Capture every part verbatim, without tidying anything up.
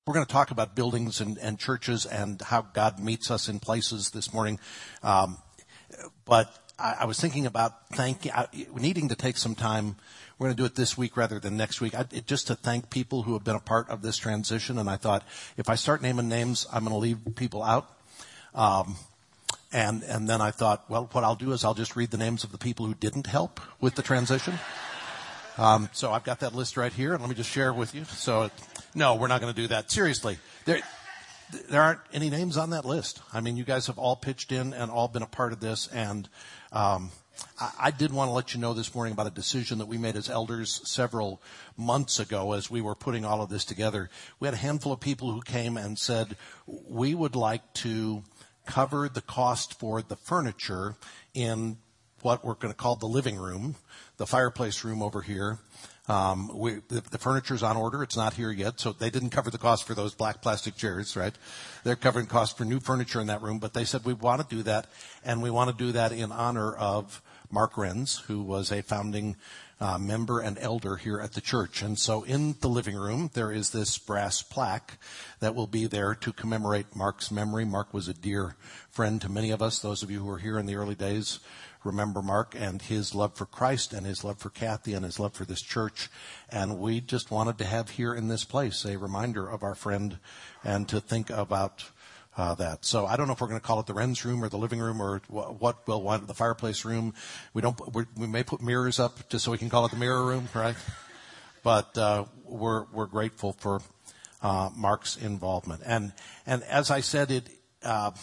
We're going to talk about buildings and, and churches and how God meets us in places this morning. Um, but I, I was thinking about thanking, uh, needing to take some time. We're going to do it this week rather than next week, I, it, just to thank people who have been a part of this transition. And I thought, if I start naming names, I'm going to leave people out. Um, and and then I thought, well, what I'll do is I'll just read the names of the people who didn't help with the transition. Um, so I've got that list right here, and let me just share it with you. So, no, we're not going to do that. Seriously, there, there aren't any names on that list. I mean, you guys have all pitched in and all been a part of this, and um, I, I did want to let you know this morning about a decision that we made as elders several months ago as we were putting all of this together. We had a handful of people who came and said, we would like to cover the cost for the furniture in what we're going to call the living room, the fireplace room over here. Um, we, the, the furniture's on order. It's not here yet, so they didn't cover the cost for those black plastic chairs, right? They're covering costs for new furniture in that room, but they said we want to do that, and we want to do that in honor of Mark Renz, who was a founding uh, member and elder here at the church. And so in the living room, there is this brass plaque that will be there to commemorate Mark's memory. Mark was a dear friend to many of us. Those of you who were here in the early days remember Mark and his love for Christ and his love for Kathy and his love for this church. And we just wanted to have here in this place a reminder of our friend and to think about uh, that. So I don't know if we're going to call it the Renz room or the living room or what we'll want, the fireplace room. We don't, we're, we may put mirrors up just so we can call it the mirror room, right? But uh, we're, we're grateful for uh, Mark's involvement. And, and as I said, it, uh,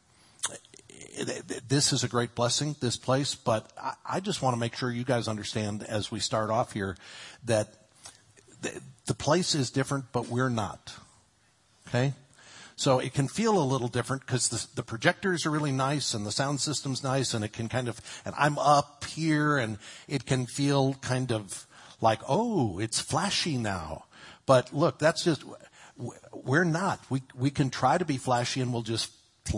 this is a great blessing, this place, but I just want to make sure you guys understand as we start off here that the place is different, but we're not. Okay? So it can feel a little different because the, the projectors are really nice and the sound system's nice and it can kind of, and I'm up here and it can feel kind of like, oh, it's flashy now. But look, that's just, we're not. We, we can try to be flashy and we'll just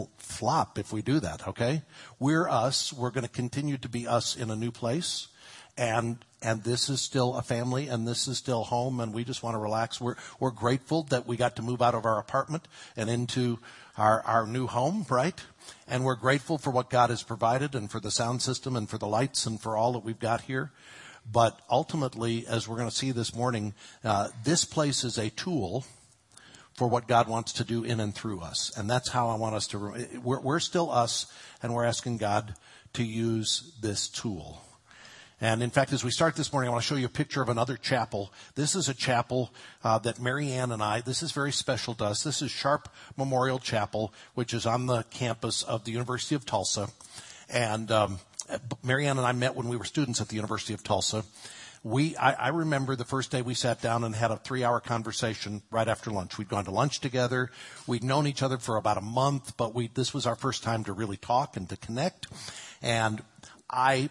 flop if we do that, okay? We're us. We're going to continue to be us in a new place. And and this is still a family, and this is still home, and we just want to relax. We're we're grateful that we got to move out of our apartment and into our, our new home, right? And we're grateful for what God has provided and for the sound system and for the lights and for all that we've got here. But ultimately, as we're going to see this morning, uh, this place is a tool for what God wants to do in and through us. And that's how I want us to, we're, we're still us, and we're asking God to use this tool. And in fact, as we start this morning, I want to show you a picture of another chapel. This is a chapel uh, that Mary Ann and I, this is very special to us. This is Sharp Memorial Chapel, which is on the campus of the University of Tulsa. And um, Mary Ann and I met when we were students at the University of Tulsa. We, I, I remember the first day we sat down and had a three-hour conversation right after lunch. We'd gone to lunch together. We'd known each other for about a month, but we, this was our first time to really talk and to connect. And I,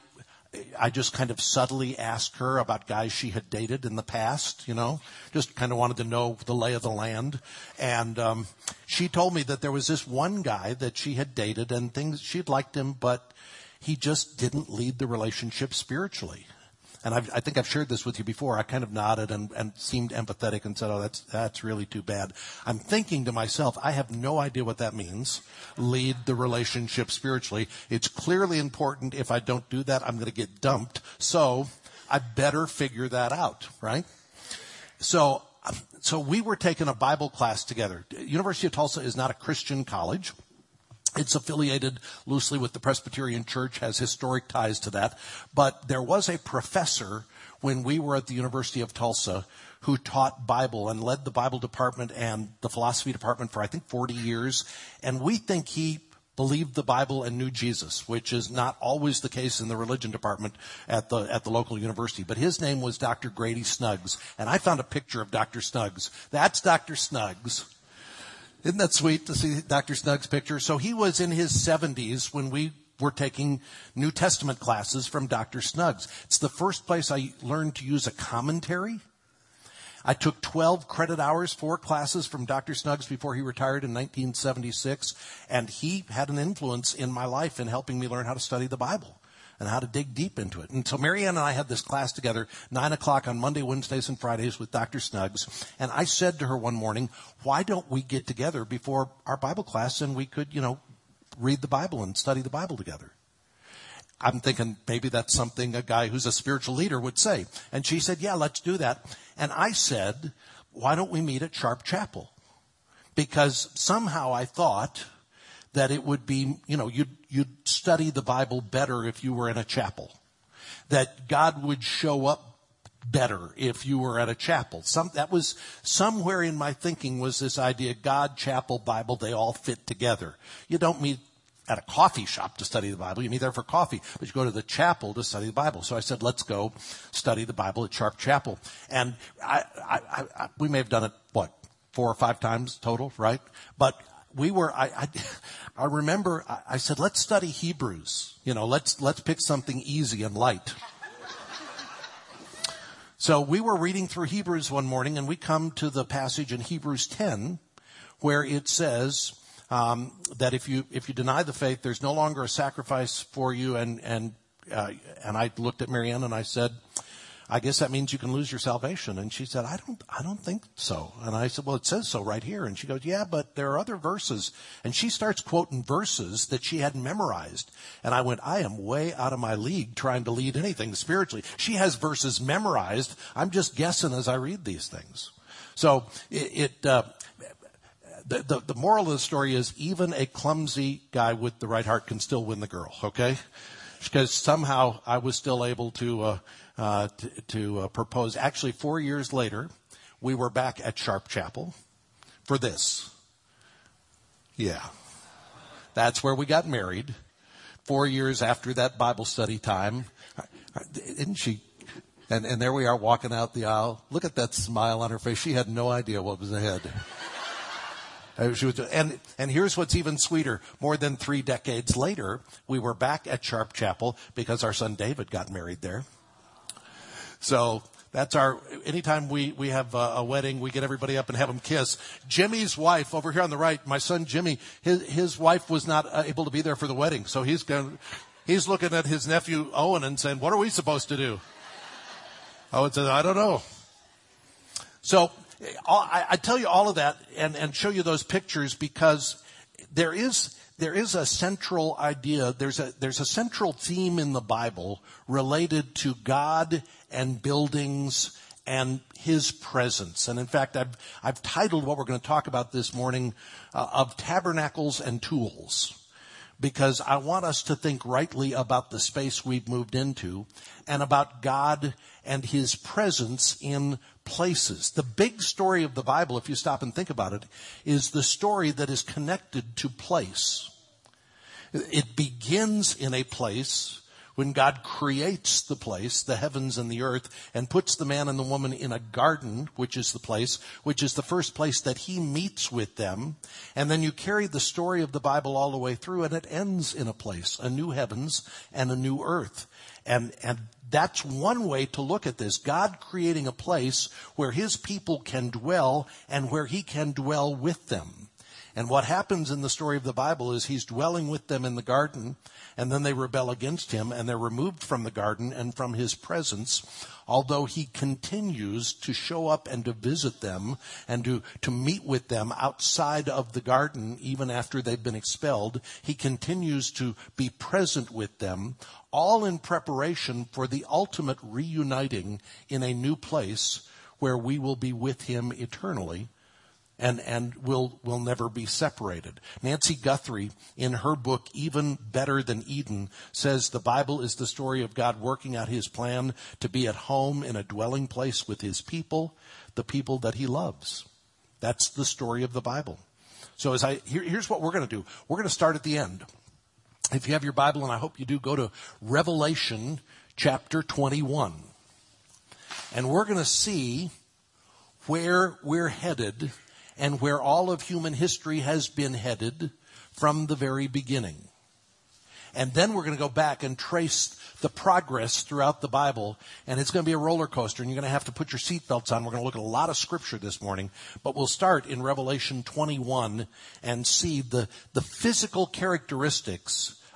I just kind of subtly asked her about guys she had dated in the past, you know, just kind of wanted to know the lay of the land. And um, she told me that there was this one guy that she had dated and things, she'd liked him, but he just didn't lead the relationship spiritually. And I've, I think I've shared this with you before. I kind of nodded and, and seemed empathetic and said, oh, that's, that's really too bad. I'm thinking to myself, I have no idea what that means. Lead the relationship spiritually. It's clearly important. If I don't do that, I'm going to get dumped. So I better figure that out, right? So, so we were taking a Bible class together. University of Tulsa is not a Christian college. It's affiliated loosely with the Presbyterian Church, has historic ties to that. But there was a professor when we were at the University of Tulsa who taught Bible and led the Bible department and the philosophy department for, I think, forty years. And we think he believed the Bible and knew Jesus, which is not always the case in the religion department at the at the local university. But his name was Doctor Grady Snuggs. And I found a picture of Doctor Snuggs. That's Doctor Snuggs. Isn't that sweet to see Doctor Snuggs' picture? So he was in his seventies when we were taking New Testament classes from Doctor Snuggs. It's the first place I learned to use a commentary. I took twelve credit hours, four classes from Doctor Snuggs before he retired in nineteen seventy-six, and he had an influence in my life in helping me learn how to study the Bible. and how to dig deep into it. And so Marianne and I had this class together, nine o'clock on Monday, Wednesdays, and Fridays with Doctor Snuggs. And I said to her one morning, why don't we get together before our Bible class and we could, you know, read the Bible and study the Bible together? I'm thinking maybe that's something a guy who's a spiritual leader would say. And she said, yeah, let's do that. And I said, why don't we meet at Sharp Chapel? Because somehow I thought that it would be, you know, you'd, you'd study the Bible better if you were in a chapel. That God would show up better if you were at a chapel. Some, that was somewhere in my thinking was this idea, God, chapel, Bible, they all fit together. You don't meet at a coffee shop to study the Bible. You meet there for coffee, but you go to the chapel to study the Bible. So I said, let's go study the Bible at Sharp Chapel. And I, I, I, I we may have done it, what, four or five times total, right? But we were, I, I, I remember I, I said, let's study Hebrews. You know, let's, let's pick something easy and light. So we were reading through Hebrews one morning, and we come to the passage in Hebrews ten where it says, Um, that if you if you deny the faith, there's no longer a sacrifice for you. And and uh, and I looked at Marianne and I said, I guess that means you can lose your salvation. And she said, I don't I don't think so. And I said, well, it says so right here. And she goes, yeah, but there are other verses. And she starts quoting verses that she hadn't memorized. And I went, I am way out of my league trying to lead anything spiritually. She has verses memorized. I'm just guessing as I read these things. So it. it uh, The, the, the moral of the story is even a clumsy guy with the right heart can still win the girl, okay? Because somehow I was still able to, uh, uh, to, to uh, propose. Actually, four years later, we were back at Sharp Chapel for this. Yeah. That's where we got married. Four years after that Bible study time. Isn't she? And, and there we are walking out the aisle. Look at that smile on her face. She had no idea what was ahead. She was, and, and here's what's even sweeter. More than three decades later, we were back at Sharp Chapel because our son David got married there. So that's our, anytime we, we have a, a wedding, we get everybody up and have them kiss. Jimmy's wife over here on the right, my son Jimmy, his, his wife was not able to be there for the wedding. So he's going, he's looking at his nephew Owen and saying, what are we supposed to do? Owen said, I don't know. So, I tell you all of that and, and show you those pictures because there is there is a central idea. There's a there's a central theme in the Bible related to God and buildings and His presence. And in fact, I've I've titled what we're going to talk about this morning uh, of tabernacles and tools. Because I want us to think rightly about the space we've moved into and about God and His presence in places. The big story of the Bible, if you stop and think about it, is the story that is connected to place. It begins in a place when God creates the place, the heavens and the earth, and puts the man and the woman in a garden, which is the place, which is the first place that He meets with them. And then you carry the story of the Bible all the way through, and it ends in a place, a new heavens and a new earth. And, and that's one way to look at this. God creating a place where His people can dwell and where He can dwell with them. And what happens in the story of the Bible is He's dwelling with them in the garden, and then they rebel against Him, and they're removed from the garden and from His presence, although He continues to show up and to visit them and to, to meet with them outside of the garden even after they've been expelled. He continues to be present with them, all in preparation for the ultimate reuniting in a new place where we will be with Him eternally. And, and will, will never be separated. Nancy Guthrie, in her book, Even Better Than Eden, says the Bible is the story of God working out His plan to be at home in a dwelling place with His people, the people that He loves. That's the story of the Bible. So as I, here, here's what we're going to do. We're going to start at the end. If you have your Bible, and I hope you do, go to Revelation chapter twenty-one. And we're going to see where we're headed and where all of human history has been headed from the very beginning. And then we're going to go back and trace the progress throughout the Bible, and it's going to be a roller coaster, and you're going to have to put your seatbelts on. We're going to look at a lot of scripture this morning, but we'll start in Revelation twenty-one and see the, the physical characteristics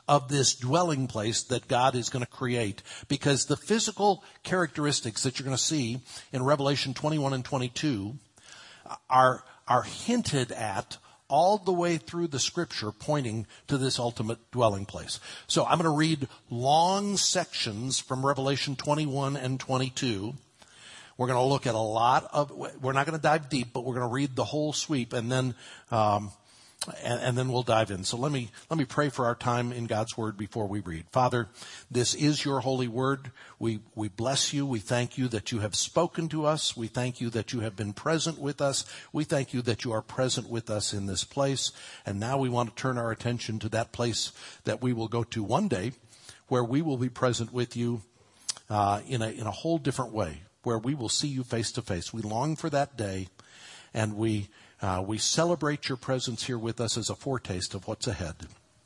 of this dwelling place that God is going to create, because the physical characteristics that you're going to see in Revelation twenty-one and twenty-two are, are hinted at all the way through the scripture, pointing to this ultimate dwelling place. So I'm going to read long sections from Revelation twenty-one and twenty-two. We're going to look at a lot of, we're not going to dive deep, but we're going to read the whole sweep, and then, um, and, and then we'll dive in. So let me, let me pray for our time in God's word before we read. Father, this is your holy word. We, we bless you. We thank you that you have spoken to us. We thank you that you have been present with us. We thank you that you are present with us in this place. And now we want to turn our attention to that place that we will go to one day, where we will be present with you, uh, in a, in a whole different way, where we will see you face to face. We long for that day, and we uh, we celebrate your presence here with us as a foretaste of what's ahead.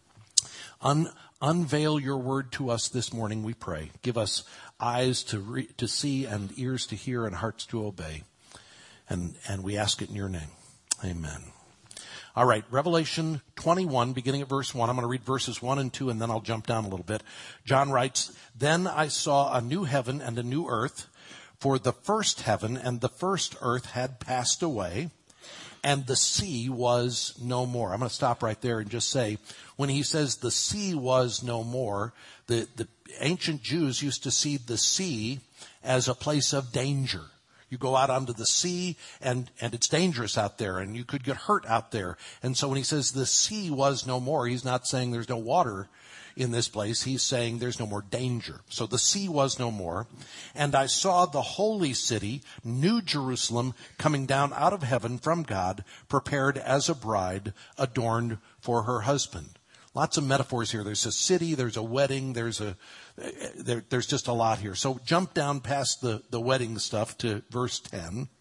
Un- unveil your word to us this morning, we pray. Give us eyes to re- to see, and ears to hear, and hearts to obey. And and we ask it in your name. Amen. All right, Revelation twenty-one, beginning at verse one. I'm going to read verses one and two, and then I'll jump down a little bit. John writes, "Then I saw a new heaven and a new earth, for the first heaven and the first earth had passed away, and the sea was no more." I'm going to stop right there and just say, when he says the sea was no more, the, the ancient Jews used to see the sea as a place of danger. You go out onto the sea, and, and it's dangerous out there, and you could get hurt out there. And so when he says the sea was no more, he's not saying there's no water in this place. He's saying there's no more danger. So the sea was no more. "And I saw the holy city, New Jerusalem, coming down out of heaven from God, prepared as a bride, adorned for her husband." Lots of metaphors here. There's a city, there's a wedding, there's a, there, there's just a lot here. So jump down past the, the wedding stuff to verse ten.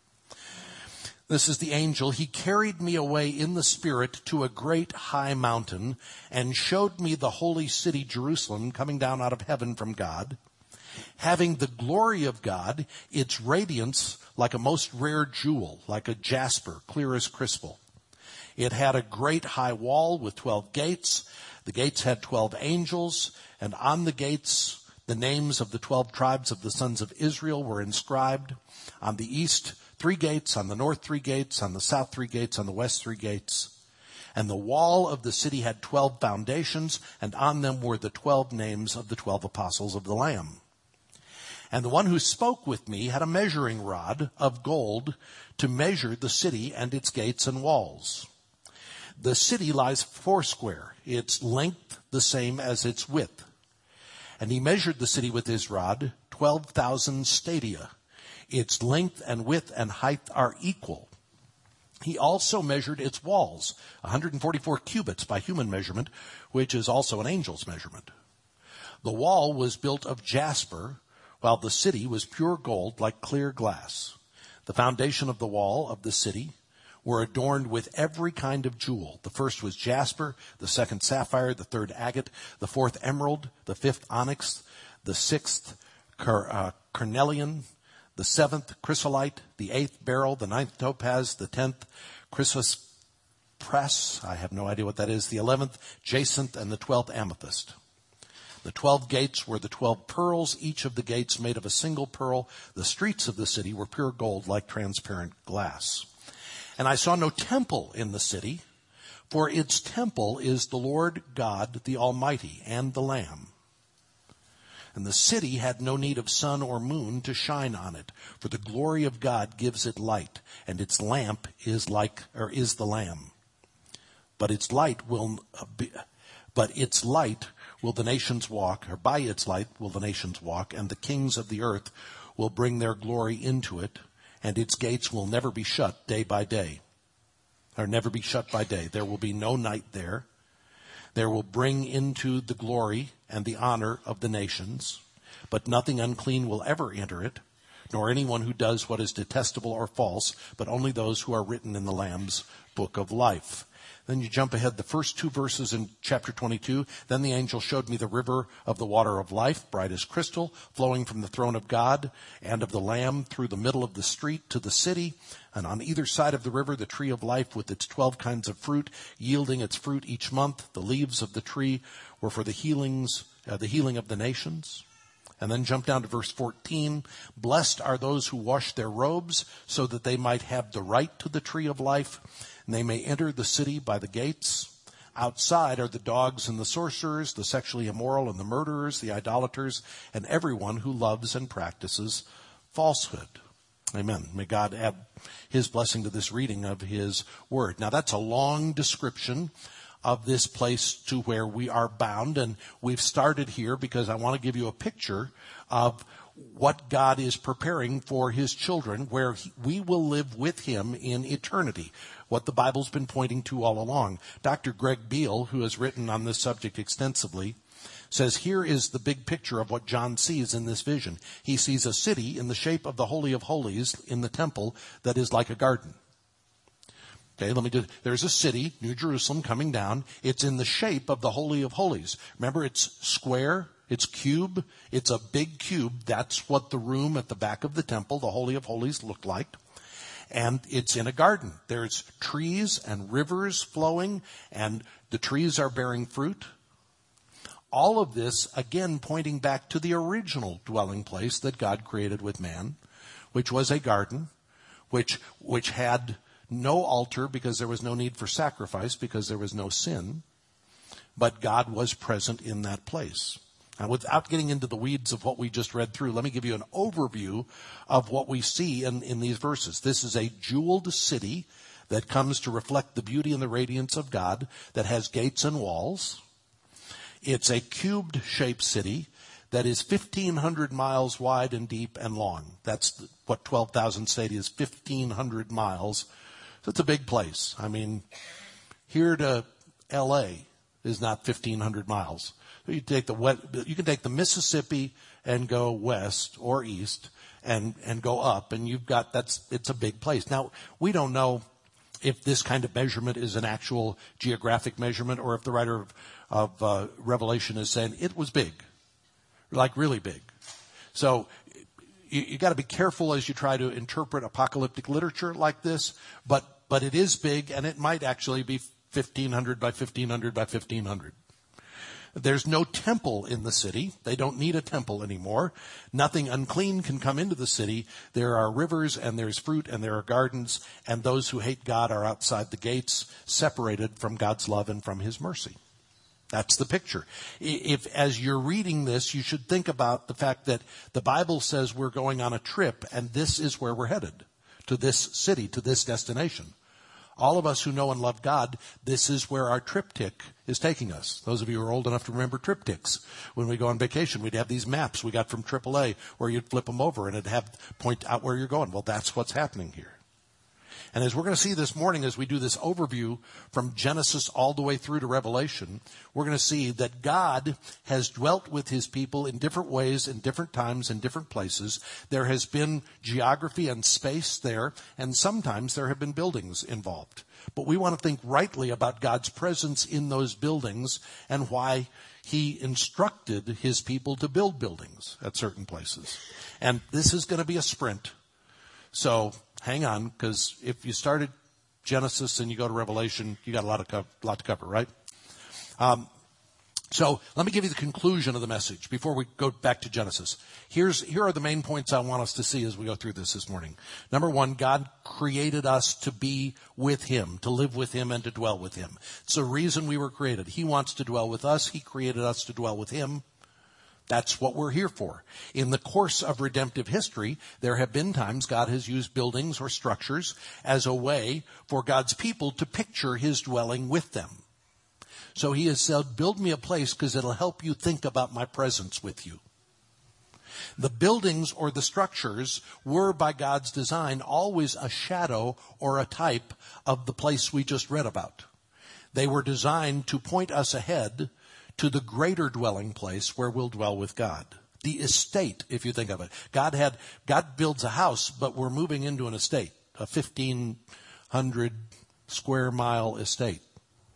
This is the angel. "He carried me away in the spirit to a great high mountain, and showed me the holy city Jerusalem coming down out of heaven from God, having the glory of God, its radiance like a most rare jewel, like a jasper, clear as crystal. It had a great high wall with twelve gates. The gates had twelve angels, and on the gates the names of the twelve tribes of the sons of Israel were inscribed. On the east, three gates, on the north, three gates, on the south, three gates, on the west, three gates. And the wall of the city had twelve foundations, and on them were the twelve names of the twelve apostles of the Lamb. And the one who spoke with me had a measuring rod of gold to measure the city and its gates and walls. The city lies foursquare, its length the same as its width. And he measured the city with his rod, twelve thousand stadia. Its length and width and height are equal. He also measured its walls, one hundred forty-four cubits by human measurement, which is also an angel's measurement. The wall was built of jasper, while the city was pure gold like clear glass. The foundation of the wall of the city were adorned with every kind of jewel. The first was jasper, the second sapphire, the third agate, the fourth emerald, the fifth onyx, the sixth car, uh, carnelian, the seventh chrysolite, the eighth beryl, the ninth topaz, the tenth chrysoprase, I have no idea what that is, the eleventh jacinth, and the twelfth amethyst. The twelve gates were the twelve pearls, each of the gates made of a single pearl. The streets of the city were pure gold like transparent glass. And I saw no temple in the city, for its temple is the Lord God, the Almighty, and the Lamb. And the city had no need of sun or moon to shine on it, for the glory of God gives it light, and its lamp is like, or is the Lamb. But its light will be, but its light will the nations walk, or by its light will the nations walk, and the kings of the earth will bring their glory into it. And its gates will never be shut day by day, or never be shut by day. There will be no night there. There will bring into the glory and the honor of the nations, but nothing unclean will ever enter it, nor anyone who does what is detestable or false, but only those who are written in the Lamb's book of life. Then you jump ahead the first two verses in chapter twenty-two. Then the angel showed me the river of the water of life, bright as crystal, flowing from the throne of God and of the Lamb through the middle of the street to the city. And on either side of the river, the tree of life with its twelve kinds of fruit, yielding its fruit each month. The leaves of the tree were for the healings, uh, the healing of the nations. And then jump down to verse fourteen. Blessed are those who wash their robes so that they might have the right to the tree of life, and they may enter the city by the gates. Outside are the dogs and the sorcerers, the sexually immoral and the murderers, the idolaters, and everyone who loves and practices falsehood. Amen. May God add his blessing to this reading of his word. Now that's a long description of this place to where we are bound. And we've started here because I want to give you a picture of what God is preparing for his children, where he, we will live with him in eternity, what the Bible's been pointing to all along. Doctor Greg Beale, who has written on this subject extensively, says here is the big picture of what John sees in this vision. He sees a city in the shape of the Holy of Holies in the temple that is like a garden. Okay, let me do, there's a city, New Jerusalem, coming down. It's in the shape of the Holy of Holies. Remember, it's square, it's cube, it's a big cube. That's what the room at the back of the temple, the Holy of Holies, looked like. And it's in a garden. There's trees and rivers flowing, and the trees are bearing fruit. All of this, again, pointing back to the original dwelling place that God created with man, which was a garden, which which had no altar because there was no need for sacrifice because there was no sin. But God was present in that place. Now, without getting into the weeds of what we just read through, let me give you an overview of what we see in, in these verses. This is a jeweled city that comes to reflect the beauty and the radiance of God, that has gates and walls. It's a cubed-shaped city that is fifteen hundred miles wide and deep and long. That's what twelve thousand stadia is, fifteen hundred miles. So it's a big place. I mean, here to L A is not fifteen hundred miles. You take the you can take the Mississippi and go west or east and and go up, and you've got that's it's a big place. Now, we don't know if this kind of measurement is an actual geographic measurement or if the writer of, of uh, Revelation is saying it was big, like really big. So you, you got to be careful as you try to interpret apocalyptic literature like this, but but it is big, and it might actually be fifteen hundred by fifteen hundred by fifteen hundred. There's no temple in the city. They don't need a temple anymore. Nothing unclean can come into the city. There are rivers, and there's fruit, and there are gardens, and those who hate God are outside the gates, separated from God's love and from his mercy. That's the picture. If, as you're reading this, you should think about the fact that the Bible says we're going on a trip, and this is where we're headed, to this city, to this destination. All of us who know and love God, this is where our triptych is taking us. Those of you who are old enough to remember triptychs. When we go on vacation, we'd have these maps we got from triple A where you'd flip them over and it'd have point out where you're going. Well, that's what's happening here. And as we're going to see this morning, as we do this overview from Genesis all the way through to Revelation, we're going to see that God has dwelt with his people in different ways, in different times, in different places. There has been geography and space there, and sometimes there have been buildings involved. But we want to think rightly about God's presence in those buildings and why he instructed his people to build buildings at certain places. And this is going to be a sprint. So hang on, because if you started Genesis and you go to Revelation, you got a lot of co- lot to cover, right? Um, so let me give you the conclusion of the message before we go back to Genesis. Here's here are the main points I want us to see as we go through this this morning. Number one, God created us to be with him, to live with him, and to dwell with him. It's the reason we were created. He wants to dwell with us. He created us to dwell with him. That's what we're here for. In the course of redemptive history, there have been times God has used buildings or structures as a way for God's people to picture his dwelling with them. So he has said, build me a place because it'll help you think about my presence with you. The buildings or the structures were, by God's design, always a shadow or a type of the place we just read about. They were designed to point us ahead to the greater dwelling place where we'll dwell with God. The estate, if you think of it. God had, God builds a house, but we're moving into an estate, a fifteen hundred square mile estate.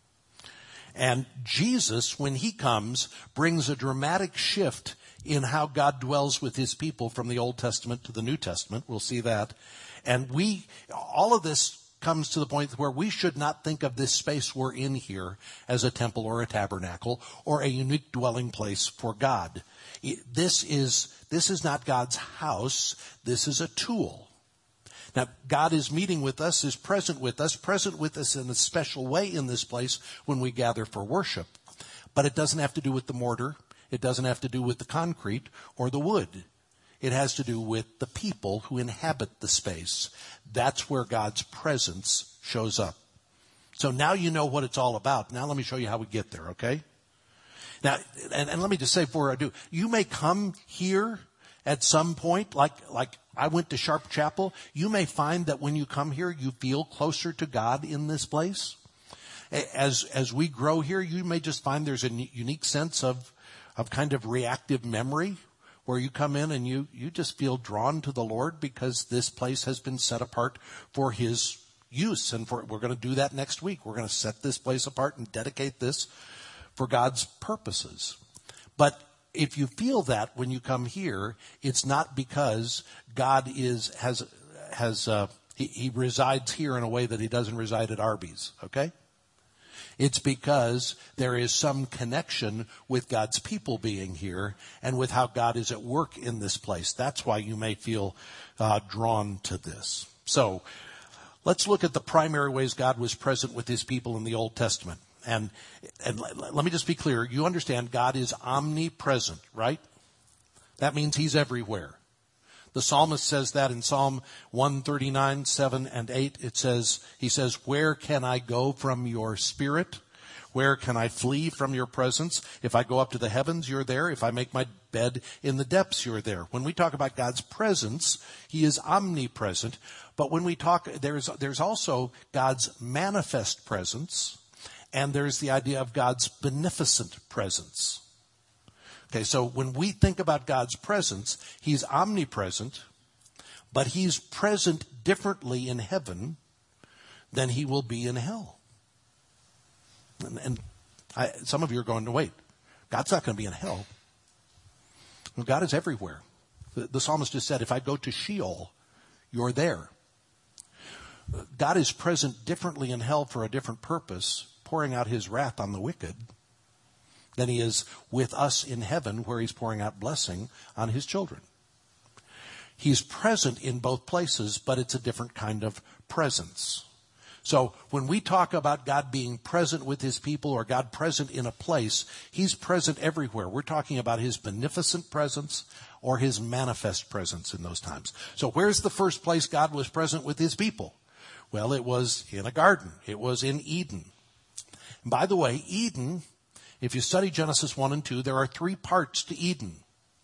And Jesus, when he comes, brings a dramatic shift in how God dwells with his people from the Old Testament to the New Testament. We'll see that. And we, all of this comes to the point where we should not think of this space we're in here as a temple or a tabernacle or a unique dwelling place for God. This is, this is not God's house. This is a tool. Now, God is meeting with us, is present with us, present with us in a special way in this place when we gather for worship. But it doesn't have to do with the mortar. It doesn't have to do with the concrete or the wood. It has to do with the people who inhabit the space. That's where God's presence shows up. So now you know what it's all about. Now let me show you how we get there, okay? Now, and, and let me just say before I do, you may come here at some point, like, like I went to Sharp Chapel. You may find that when you come here, you feel closer to God in this place. As, as we grow here, you may just find there's a unique sense of, of kind of reactive memory where you come in and you, you just feel drawn to the Lord because this place has been set apart for his use. And for, we're going to do that next week. We're going to set this place apart and dedicate this for God's purposes. But if you feel that when you come here, it's not because God is, has, has, uh, he, he resides here in a way that he doesn't reside at Arby's. Okay? It's because there is some connection with God's people being here and with how God is at work in this place. That's why you may feel uh, drawn to this. So let's look at the primary ways God was present with his people in the Old Testament. And, and let me just be clear. You understand God is omnipresent, right? That means he's everywhere. The psalmist says that in Psalm one thirty-nine, seven and eight. It says, he says, where can I go from your spirit? Where can I flee from your presence? If I go up to the heavens, you're there. If I make my bed in the depths, you're there. When we talk about God's presence, he is omnipresent. But when we talk, there's, there's also God's manifest presence, and there's the idea of God's beneficent presence. Okay, so when we think about God's presence, he's omnipresent, but he's present differently in heaven than he will be in hell. And, and I, some of you are going to wait. God's not going to be in hell. Well, God is everywhere. The, the psalmist just said, if I go to Sheol, you're there. God is present differently in hell for a different purpose, pouring out his wrath on the wicked, than he is with us in heaven where he's pouring out blessing on his children. He's present in both places, but it's a different kind of presence. So when we talk about God being present with his people or God present in a place, he's present everywhere. We're talking about his beneficent presence or his manifest presence in those times. So where's the first place God was present with his people? Well, it was in a garden. It was in Eden. And by the way, Eden, if you study Genesis one and two, there are three parts to Eden.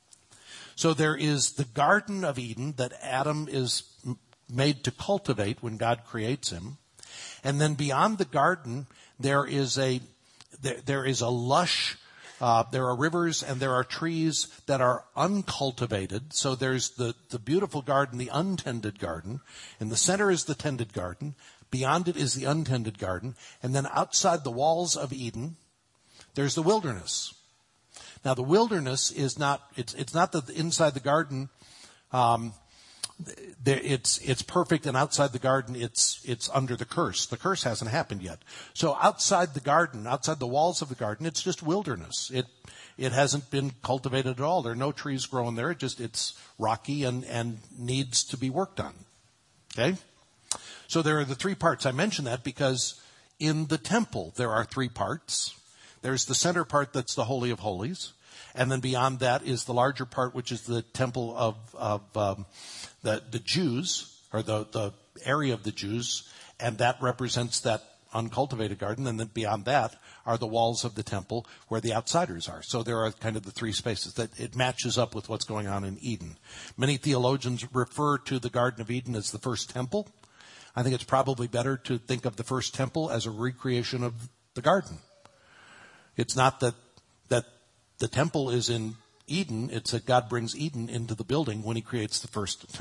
So there is the Garden of Eden that Adam is made to cultivate when God creates him. And then beyond the garden, there is a, there, there is a lush, uh, there are rivers and there are trees that are uncultivated. So there's the, the beautiful garden, the untended garden. In the center is the tended garden. Beyond it is the untended garden. And then outside the walls of Eden, there's the wilderness. Now, the wilderness is not, it's, it's not that inside the garden, um, there, it's, it's perfect, and outside the garden, it's, it's under the curse. The curse hasn't happened yet. So outside the garden, outside the walls of the garden, it's just wilderness. It, it hasn't been cultivated at all. There are no trees growing there. It just, it's rocky and, and needs to be worked on. Okay? So there are the three parts. I mention that because in the temple, there are three parts. There's the center part that's the Holy of Holies. And then beyond that is the larger part, which is the temple of, of um, the, the Jews, or the, the area of the Jews. And that represents that uncultivated garden. And then beyond that are the walls of the temple where the outsiders are. So there are kind of the three spaces that it matches up with what's going on in Eden. Many theologians refer to the Garden of Eden as the first temple. I think it's probably better to think of the first temple as a recreation of the garden. It's not that that the temple is in Eden. It's that God brings Eden into the building when he creates the first temple.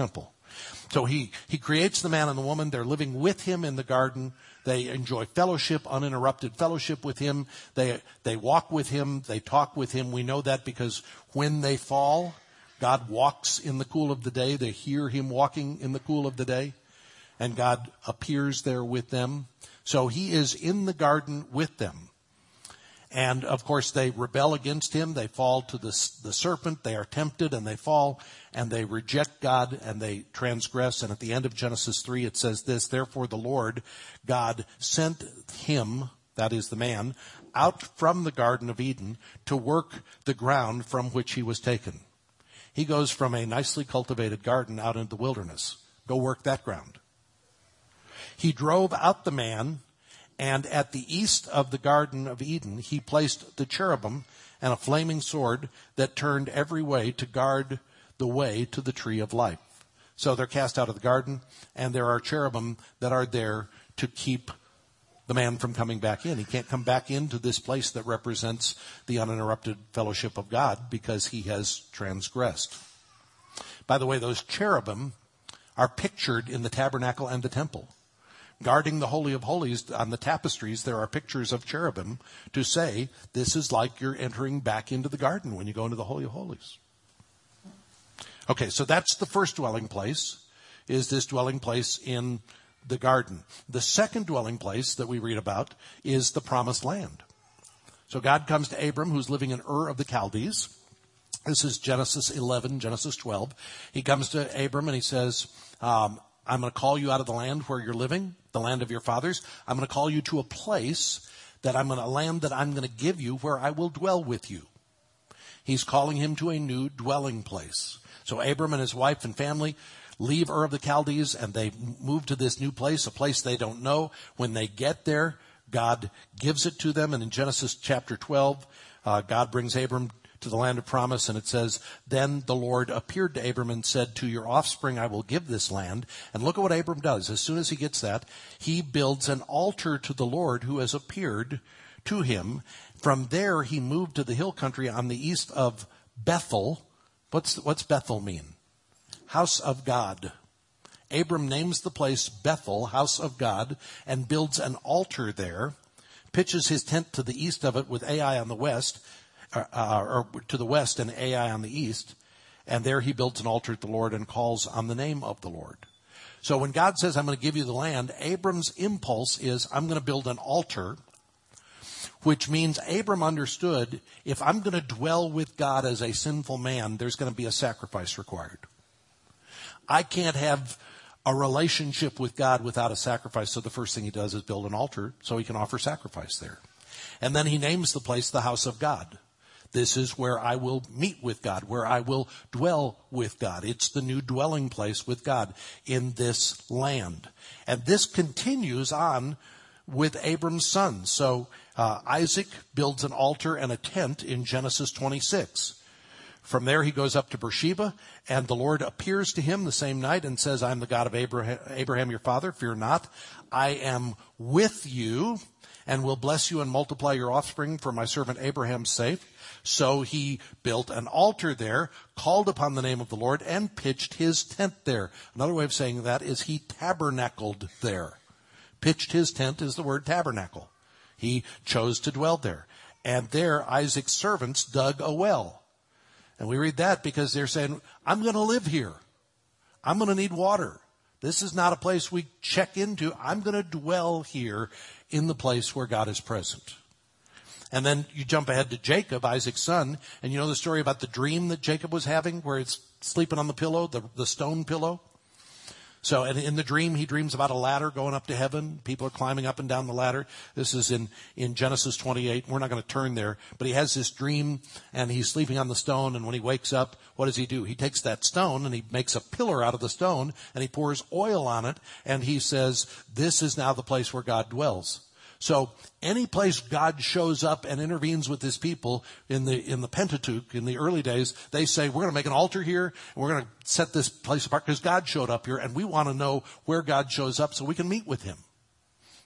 So he, he creates the man and the woman. They're living with him in the garden. They enjoy fellowship, uninterrupted fellowship with him. They, they walk with him. They talk with him. We know that because when they fall, God walks in the cool of the day. They hear him walking in the cool of the day. And God appears there with them. So he is in the garden with them. And, of course, they rebel against him. They fall to the, the serpent. They are tempted and they fall and they reject God and they transgress. And at the end of Genesis three, it says this, therefore the Lord God sent him, that is the man, out from the Garden of Eden to work the ground from which he was taken. He goes from a nicely cultivated garden out into the wilderness. Go work that ground. He drove out the man, and at the east of the Garden of Eden, he placed the cherubim and a flaming sword that turned every way to guard the way to the tree of life. So they're cast out of the garden, and there are cherubim that are there to keep the man from coming back in. He can't come back into this place that represents the uninterrupted fellowship of God because he has transgressed. By the way, those cherubim are pictured in the tabernacle and the temple. Guarding the Holy of Holies on the tapestries, there are pictures of cherubim to say this is like you're entering back into the garden when you go into the Holy of Holies. Okay, so that's the first dwelling place, is this dwelling place in the garden. The second dwelling place that we read about is the promised land. So God comes to Abram, who's living in Ur of the Chaldees. This is Genesis eleven, Genesis twelve. He comes to Abram and he says, um, I'm going to call you out of the land where you're living, the land of your fathers. I'm going to call you to a place that I'm going to, a land that I'm going to give you where I will dwell with you. He's calling him to a new dwelling place. So Abram and his wife and family leave Ur of the Chaldees and they move to this new place, a place they don't know. When they get there, God gives it to them. And in Genesis chapter twelve, uh, God brings Abram to the land of promise, and it says, then the Lord appeared to Abram and said, to your offspring I will give this land. And look at what Abram does. As soon as he gets that, he builds an altar to the Lord who has appeared to him. From there, he moved to the hill country on the east of Bethel. What's, what's Bethel mean? House of God. Abram names the place Bethel, house of God, and builds an altar there, pitches his tent to the east of it with Ai on the west, Uh, or to the west and Ai on the east, and there he builds an altar to the Lord and calls on the name of the Lord. So when God says, I'm going to give you the land, Abram's impulse is, I'm going to build an altar, which means Abram understood, if I'm going to dwell with God as a sinful man, there's going to be a sacrifice required. I can't have a relationship with God without a sacrifice, so the first thing he does is build an altar so he can offer sacrifice there. And then he names the place the house of God. This is where I will meet with God, where I will dwell with God. It's the new dwelling place with God in this land. And this continues on with Abram's sons. So uh, Isaac builds an altar and a tent in Genesis twenty-six. From there he goes up to Beersheba, and the Lord appears to him the same night and says, I'm the God of Abraham, Abraham your father, fear not. I am with you and will bless you and multiply your offspring for my servant Abraham's sake. So he built an altar there, called upon the name of the Lord, and pitched his tent there. Another way of saying that is he tabernacled there. Pitched his tent is the word tabernacle. He chose to dwell there. And there Isaac's servants dug a well. And we read that because they're saying, I'm going to live here. I'm going to need water. This is not a place we check into. I'm going to dwell here in the place where God is present. And then you jump ahead to Jacob, Isaac's son, and you know the story about the dream that Jacob was having where it's sleeping on the pillow, the, the stone pillow? So and in the dream, he dreams about a ladder going up to heaven. People are climbing up and down the ladder. This is in, in Genesis twenty-eight. We're not going to turn there. But he has this dream, and he's sleeping on the stone, and when he wakes up, what does he do? He takes that stone, and he makes a pillar out of the stone, and he pours oil on it, and he says, this is now the place where God dwells. So any place God shows up and intervenes with his people in the in the Pentateuch, in the early days, they say, we're going to make an altar here, and we're going to set this place apart because God showed up here, and we want to know where God shows up so we can meet with him.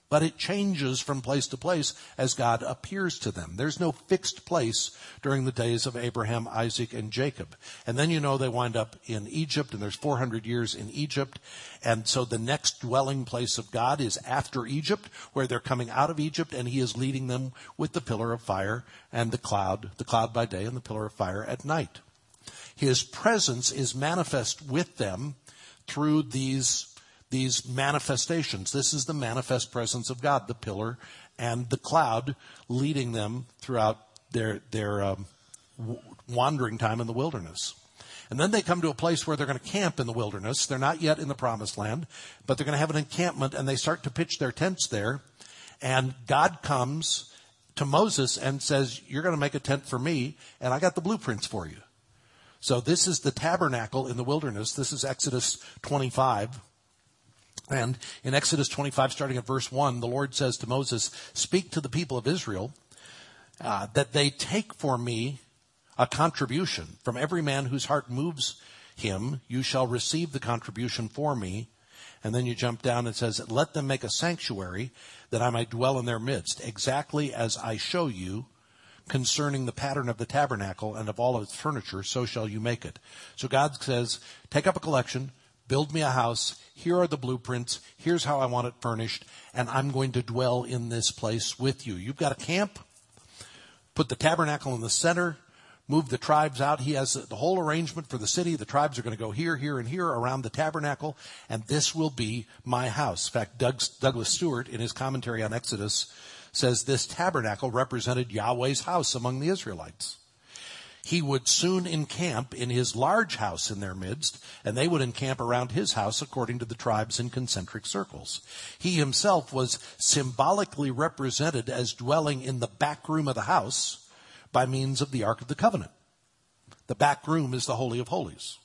But it changes from place to place as God appears to them. There's no fixed place during the days of Abraham, Isaac, and Jacob. And then you know they wind up in Egypt, and there's four hundred years in Egypt. And so the next dwelling place of God is after Egypt, where they're coming out of Egypt, and he is leading them with the pillar of fire and the cloud, the cloud by day and the pillar of fire at night. His presence is manifest with them through these These manifestations. This is the manifest presence of God, the pillar and the cloud leading them throughout their their um, w- wandering time in the wilderness. And then they come to a place where they're going to camp in the wilderness. They're not yet in the promised land, but they're going to have an encampment, and they start to pitch their tents there. And God comes to Moses and says, you're going to make a tent for me, and I got the blueprints for you. So this is the tabernacle in the wilderness. This is Exodus twenty-five. And in Exodus twenty-five, starting at verse one, the Lord says to Moses, speak to the people of Israel uh, that they take for me a contribution. From every man whose heart moves him, you shall receive the contribution for me. And then you jump down and it says, let them make a sanctuary that I might dwell in their midst, exactly as I show you concerning the pattern of the tabernacle and of all of its furniture, so shall you make it. So God says, take up a collection, build me a house. Here are the blueprints. Here's how I want it furnished. And I'm going to dwell in this place with you. You've got a camp. Put the tabernacle in the center. Move the tribes out. He has the whole arrangement for the city. The tribes are going to go here, here, and here around the tabernacle. And this will be my house. In fact, Doug, Douglas Stewart, in his commentary on Exodus, says this tabernacle represented Yahweh's house among the Israelites. He would soon encamp in his large house in their midst, and they would encamp around his house according to the tribes in concentric circles. He himself was symbolically represented as dwelling in the back room of the house by means of the Ark of the Covenant. The back room is the Holy of Holies.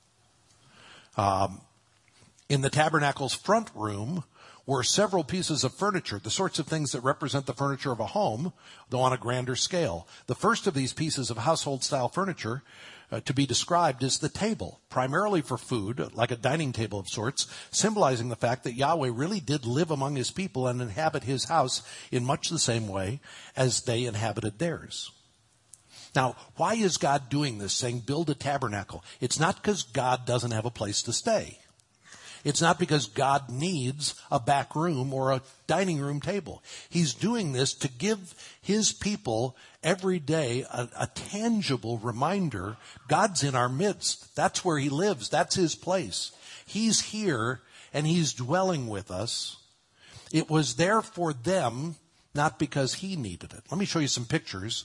Um, in the tabernacle's front room were several pieces of furniture, the sorts of things that represent the furniture of a home, though on a grander scale. The first of these pieces of household-style furniture uh, to be described is the table, primarily for food, like a dining table of sorts, symbolizing the fact that Yahweh really did live among his people and inhabit his house in much the same way as they inhabited theirs. Now, why is God doing this, saying build a tabernacle? It's not because God doesn't have a place to stay. It's not because God needs a back room or a dining room table. He's doing this to give his people every day a, a tangible reminder God's in our midst. That's where he lives. That's his place. He's here and he's dwelling with us. It was there for them, not because he needed it. Let me show you some pictures.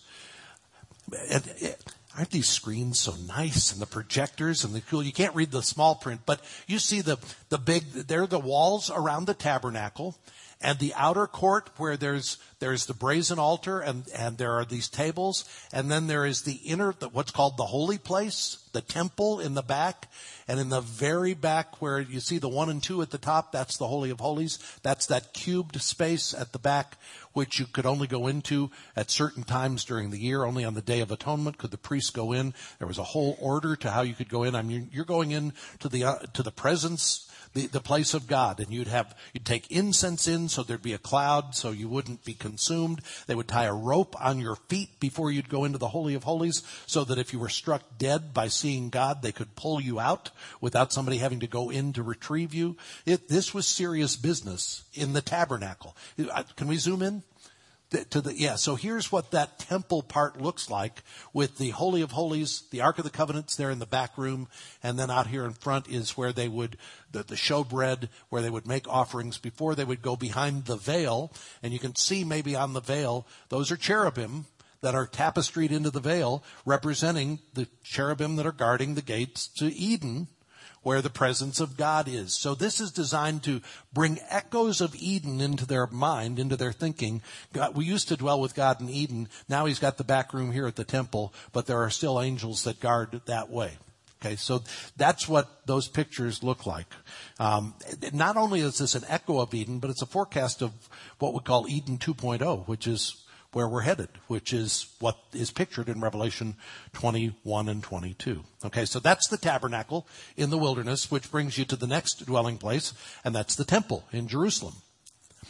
And, it, Aren't these screens so nice, and the projectors and the cool? You can't read the small print, but you see the, the big, they're the walls around the tabernacle and the outer court where there's, there's the brazen altar and, and there are these tables. And then there is the inner, what's called the holy place, the temple in the back. And in the very back where you see the one and two at the top, that's the Holy of Holies. That's that cubed space at the back, which you could only go into at certain times during the year. Only on the Day of Atonement could the priest go in. There was a whole order to how you could go in. I mean, you're going in to the, uh, to the presence, the, the place of God, and you'd have, you'd take incense in so there'd be a cloud so you wouldn't be consumed. They would tie a rope on your feet before you'd go into the Holy of Holies so that if you were struck dead by seeing God, they could pull you out without somebody having to go in to retrieve you. It, this was serious business in the tabernacle. Can we zoom in? To the, yeah, so here's what that temple part looks like with the Holy of Holies, the Ark of the Covenant's there in the back room, and then out here in front is where they would, the, the showbread, where they would make offerings before they would go behind the veil. And you can see maybe on the veil, those are cherubim that are tapestried into the veil, representing the cherubim that are guarding the gates to Eden, where the presence of God is. So this is designed to bring echoes of Eden into their mind, into their thinking. God, we used to dwell with God in Eden. Now he's got the back room here at the temple, but there are still angels that guard that way. Okay, so that's what those pictures look like. Um, not only is this an echo of Eden, but it's a forecast of what we call Eden two point oh, which is where we're headed, which is what is pictured in Revelation twenty-one and twenty-two. Okay, so that's the tabernacle in the wilderness, which brings you to the next dwelling place, and that's the temple in Jerusalem.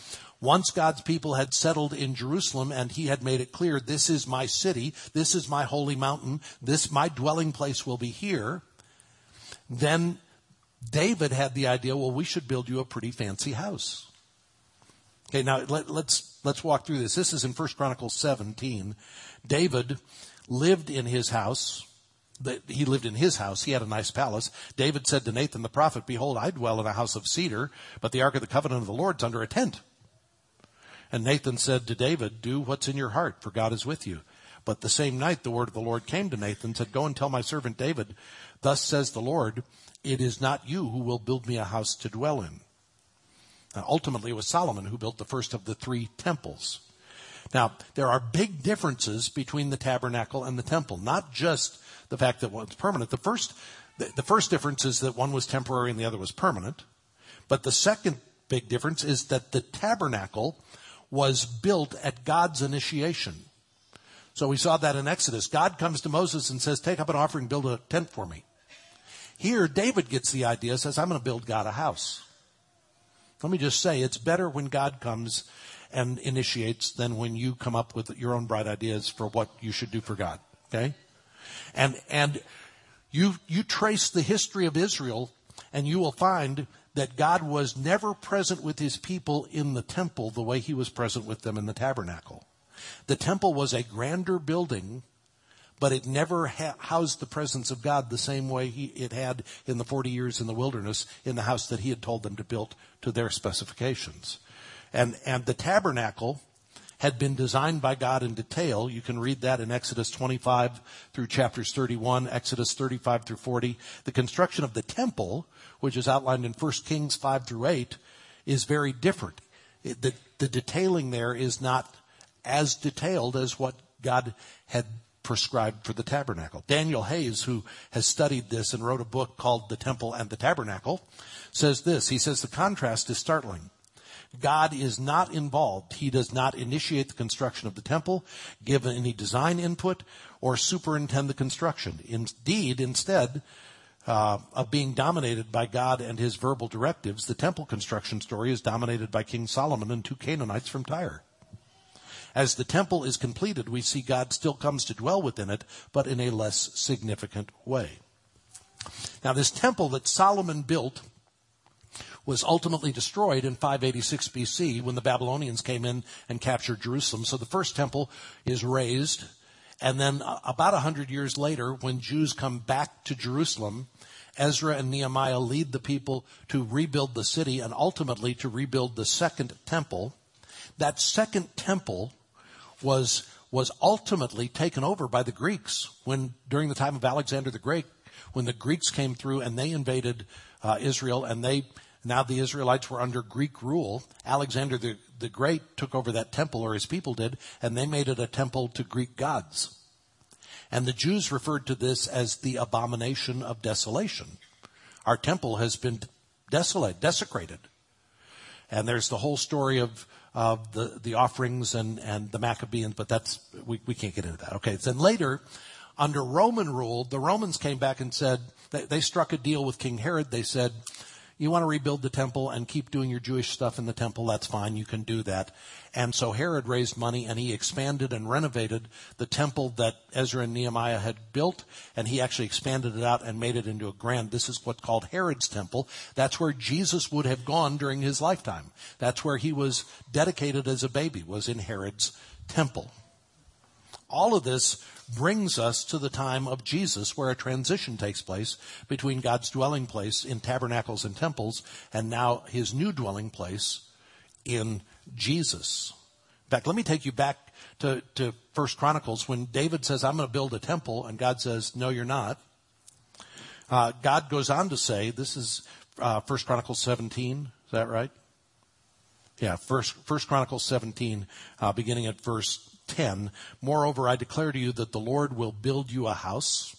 Once God's people had settled in Jerusalem and he had made it clear, this is my city, this is my holy mountain, this, my dwelling place will be here, then David had the idea, well, we should build you a pretty fancy house. Okay, now let, let's let's walk through this. This is in First Chronicles seventeen. David lived in his house. He lived in his house. He had a nice palace. David said to Nathan the prophet, behold, I dwell in a house of cedar, but the ark of the covenant of the Lord is under a tent. And Nathan said to David, do what's in your heart, for God is with you. But the same night the word of the Lord came to Nathan, said, go and tell my servant David, thus says the Lord, it is not you who will build me a house to dwell in. Now, ultimately, it was Solomon who built the first of the three temples. Now, there are big differences between the tabernacle and the temple, not just the fact that one's permanent. The first, the, the first difference is that one was temporary and the other was permanent. But the second big difference is that the tabernacle was built at God's initiation. So we saw that in Exodus. God comes to Moses and says, take up an offering, build a tent for me. Here, David gets the idea, says, I'm going to build God a house. Let me just say, it's better when God comes and initiates than when you come up with your own bright ideas for what you should do for God. Okay? And, and you, you trace the history of Israel and you will find that God was never present with his people in the temple the way he was present with them in the tabernacle. The temple was a grander building, but it never ha- housed the presence of God the same way he, it had in the forty years in the wilderness in the house that he had told them to build to their specifications. And, and the tabernacle had been designed by God in detail. You can read that in Exodus twenty-five through chapters thirty-one, Exodus thirty-five through forty. The construction of the temple, which is outlined in First Kings five through eight, is very different. It, the, the detailing there is not as detailed as what God had prescribed for the tabernacle. Daniel Hayes, who has studied this and wrote a book called The Temple and the Tabernacle, says this. He says the contrast is startling. God is not involved. He does not initiate the construction of the temple, give any design input, or superintend the construction. Indeed, instead uh, of being dominated by God and his verbal directives, the temple construction story is dominated by King Solomon and two Canaanites from Tyre. As the temple is completed, we see God still comes to dwell within it, but in a less significant way. Now, this temple that Solomon built was ultimately destroyed in five eighty-six B C when the Babylonians came in and captured Jerusalem. So the first temple is razed, and then about a hundred years later, when Jews come back to Jerusalem, Ezra and Nehemiah lead the people to rebuild the city and ultimately to rebuild the second temple. That second temple was was ultimately taken over by the Greeks when, during the time of Alexander the Great, when the Greeks came through and they invaded uh, Israel, and they now the Israelites were under Greek rule. Alexander the, the Great took over that temple, or his people did, and they made it a temple to Greek gods. And the Jews referred to this as the abomination of desolation. Our temple has been desolate, desecrated. And there's the whole story of of the, the offerings and, and the Maccabees, but that's, we, we can't get into that. Okay. Then later, under Roman rule, the Romans came back and said, they, they struck a deal with King Herod. They said, you want to rebuild the temple and keep doing your Jewish stuff in the temple, that's fine, you can do that. And so Herod raised money and he expanded and renovated the temple that Ezra and Nehemiah had built, and he actually expanded it out and made it into a grand, this is what's called Herod's temple. That's where Jesus would have gone during his lifetime. That's where he was dedicated as a baby, was in Herod's temple. All of this brings us to the time of Jesus, where a transition takes place between God's dwelling place in tabernacles and temples and now his new dwelling place in Jesus. In fact, let me take you back to, to First Chronicles when David says, I'm going to build a temple, and God says, no, you're not. Uh, God goes on to say, this is uh, First Chronicles seventeen, is that right? Yeah, First, First Chronicles seventeen, uh, beginning at verse ten. Moreover, I declare to you that the Lord will build you a house.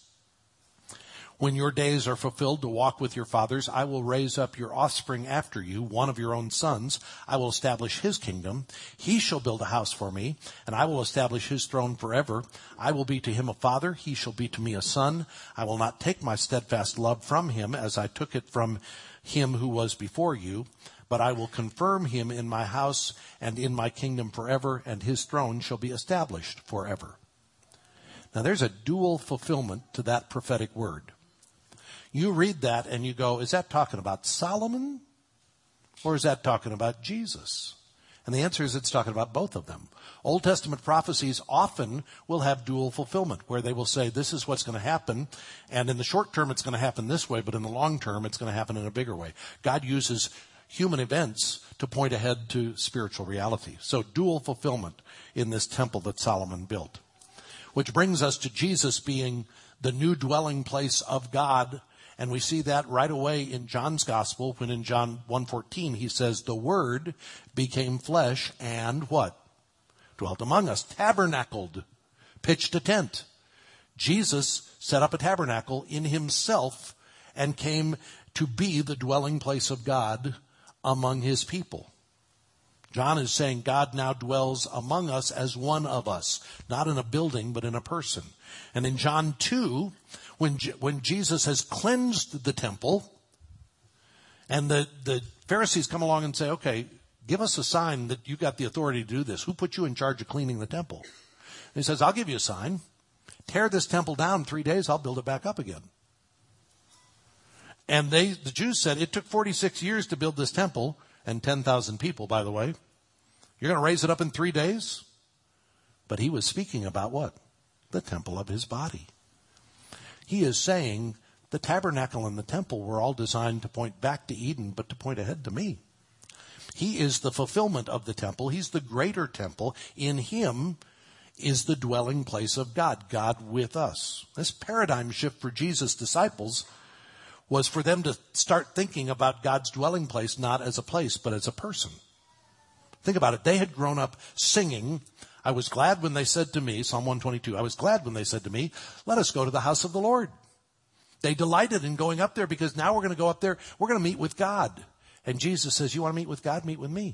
When your days are fulfilled to walk with your fathers, I will raise up your offspring after you, one of your own sons. I will establish his kingdom. He shall build a house for me, and I will establish his throne forever. I will be to him a father. He shall be to me a son. I will not take my steadfast love from him as I took it from him who was before you, but I will confirm him in my house and in my kingdom forever, and his throne shall be established forever. Now there's a dual fulfillment to that prophetic word. You read that and you go, is that talking about Solomon or is that talking about Jesus? And the answer is it's talking about both of them. Old Testament prophecies often will have dual fulfillment, where they will say this is what's going to happen, and in the short term it's going to happen this way, but in the long term it's going to happen in a bigger way. God uses human events to point ahead to spiritual reality. So dual fulfillment in this temple that Solomon built. Which brings us to Jesus being the new dwelling place of God. And we see that right away in John's gospel, when in John one fourteen he says, the Word became flesh and what? Dwelt among us, tabernacled, pitched a tent. Jesus set up a tabernacle in himself and came to be the dwelling place of God among his people. John is saying God now dwells among us as one of us, not in a building, but in a person. And in John two, when, when Jesus has cleansed the temple, and the, the Pharisees come along and say, okay, give us a sign that you got the authority to do this. Who put you in charge of cleaning the temple? And he says, I'll give you a sign. Tear this temple down in three days, I'll build it back up again. And they, the Jews said, it took forty-six years to build this temple, and ten thousand people, by the way. You're going to raise it up in three days? But he was speaking about what? The temple of his body. He is saying the tabernacle and the temple were all designed to point back to Eden, but to point ahead to me. He is the fulfillment of the temple. He's the greater temple. In him is the dwelling place of God, God with us. This paradigm shift for Jesus' disciples was for them to start thinking about God's dwelling place not as a place, but as a person. Think about it. They had grown up singing, I was glad when they said to me, Psalm one twenty-two, I was glad when they said to me, let us go to the house of the Lord. They delighted in going up there because now we're going to go up there, we're going to meet with God. And Jesus says, you want to meet with God? Meet with me.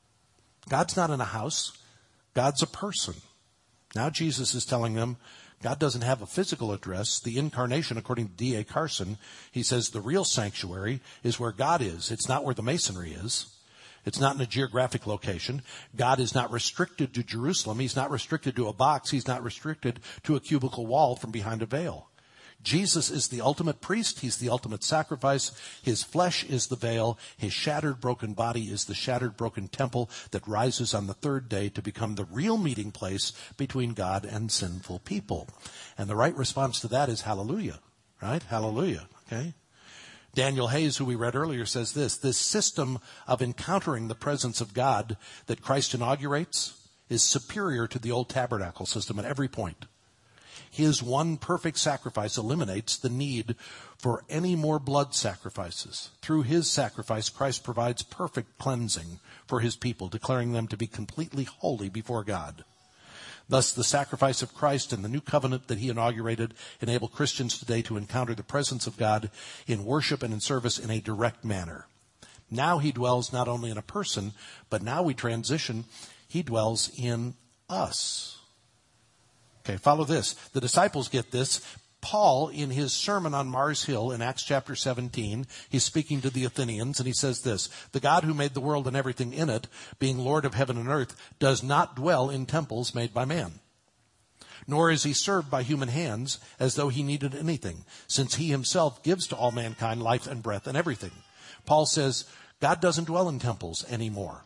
God's not in a house. God's a person. Now Jesus is telling them, God doesn't have a physical address. The incarnation, according to D A Carson, he says the real sanctuary is where God is. It's not where the masonry is. It's not in a geographic location. God is not restricted to Jerusalem. He's not restricted to a box. He's not restricted to a cubicle wall from behind a veil. Jesus is the ultimate priest. He's the ultimate sacrifice. His flesh is the veil. His shattered, broken body is the shattered, broken temple that rises on the third day to become the real meeting place between God and sinful people. And the right response to that is hallelujah, right? Hallelujah, okay? Daniel Hayes, who we read earlier, says this, this system of encountering the presence of God that Christ inaugurates is superior to the old tabernacle system at every point. His one perfect sacrifice eliminates the need for any more blood sacrifices. Through his sacrifice, Christ provides perfect cleansing for his people, declaring them to be completely holy before God. Thus, the sacrifice of Christ and the new covenant that he inaugurated enable Christians today to encounter the presence of God in worship and in service in a direct manner. Now he dwells not only in a person, but now we transition, he dwells in us. Okay, follow this. The disciples get this. Paul, in his sermon on Mars Hill in Acts chapter seventeen, he's speaking to the Athenians, and he says this, the God who made the world and everything in it, being Lord of heaven and earth, does not dwell in temples made by man. Nor is he served by human hands as though he needed anything, since he himself gives to all mankind life and breath and everything. Paul says, God doesn't dwell in temples anymore.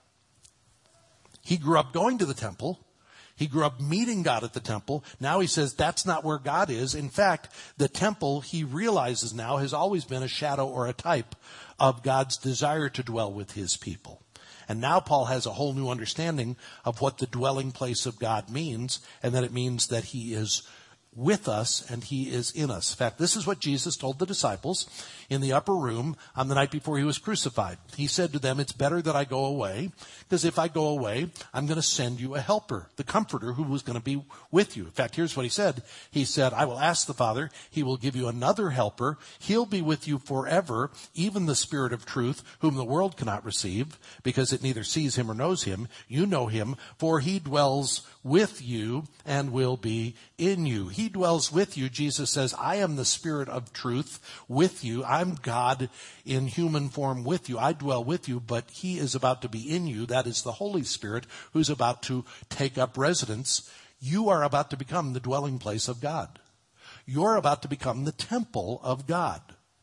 He grew up going to the temple. He grew up meeting God at the temple. Now he says that's not where God is. In fact, the temple, he realizes now, has always been a shadow or a type of God's desire to dwell with his people. And now Paul has a whole new understanding of what the dwelling place of God means, and that it means that he is with us and he is in us. In fact, this is what Jesus told the disciples in the upper room on the night before he was crucified. He said to them, it's better that I go away, because if I go away, I'm going to send you a helper, the comforter who was going to be with you. In fact, here's what he said. He said, I will ask the Father, he will give you another helper. He'll be with you forever, even the Spirit of truth, whom the world cannot receive, because it neither sees him or knows him. You know him, for he dwells with you and will be in you. He dwells with you. Jesus says, I am the Spirit of truth with you. I'm God in human form with you. I dwell with you, but he is about to be in you. That is the Holy Spirit who's about to take up residence. You are about to become the dwelling place of God. You're about to become the temple of God.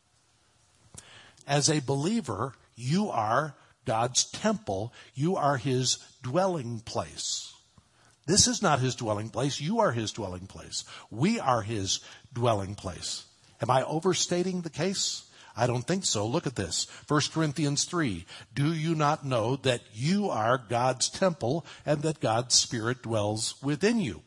As a believer, you are God's temple. You are his dwelling place. This is not his dwelling place. You are his dwelling place. We are his dwelling place. Am I overstating the case? I don't think so. Look at this. First Corinthians three. Do you not know that you are God's temple and that God's Spirit dwells within you?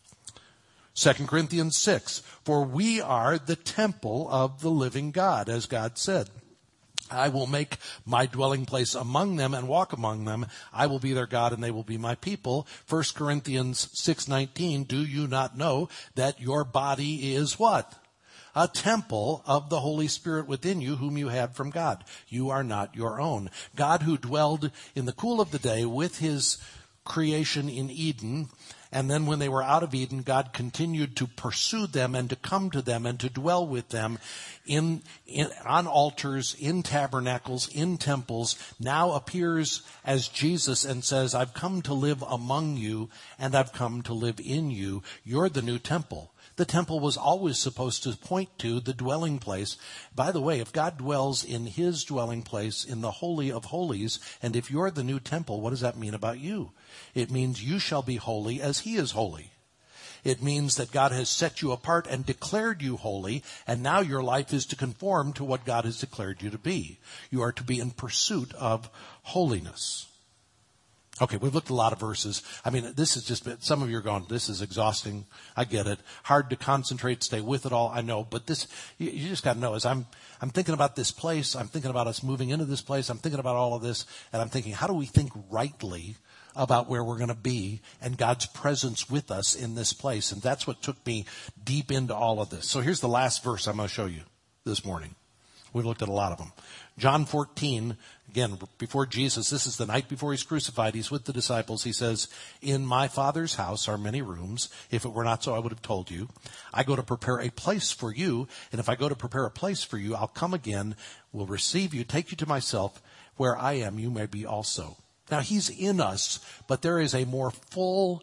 Second Corinthians six. For we are the temple of the living God, as God said. I will make my dwelling place among them and walk among them. I will be their God and they will be my people. First Corinthians six nineteen. Do you not know that your body is what? A temple of the Holy Spirit within you, whom you have from God. You are not your own. God, who dwelled in the cool of the day with his creation in Eden, and then when they were out of Eden, God continued to pursue them and to come to them and to dwell with them in, in on altars, in tabernacles, in temples, now appears as Jesus and says, I've come to live among you and I've come to live in you. You're the new temple. The temple was always supposed to point to the dwelling place. By the way, if God dwells in his dwelling place, in the Holy of Holies, and if you're the new temple, what does that mean about you? It means you shall be holy as he is holy. It means that God has set you apart and declared you holy, and now your life is to conform to what God has declared you to be. You are to be in pursuit of holiness. Okay, we've looked at a lot of verses. I mean, this is just, some of you are going, this is exhausting. I get it. Hard to concentrate, stay with it all. I know, but this, you, you just got to know, as I'm, I'm thinking about this place, I'm thinking about us moving into this place, I'm thinking about all of this, and I'm thinking, how do we think rightly about where we're going to be and God's presence with us in this place? And that's what took me deep into all of this. So here's the last verse I'm going to show you this morning. We've looked at a lot of them. John fourteen, again, before Jesus, this is the night before he's crucified. He's with the disciples. He says, in my Father's house are many rooms. If it were not so, I would have told you. I go to prepare a place for you. And if I go to prepare a place for you, I'll come again, will receive you, take you to myself. Where I am, you may be also. Now, he's in us, but there is a more full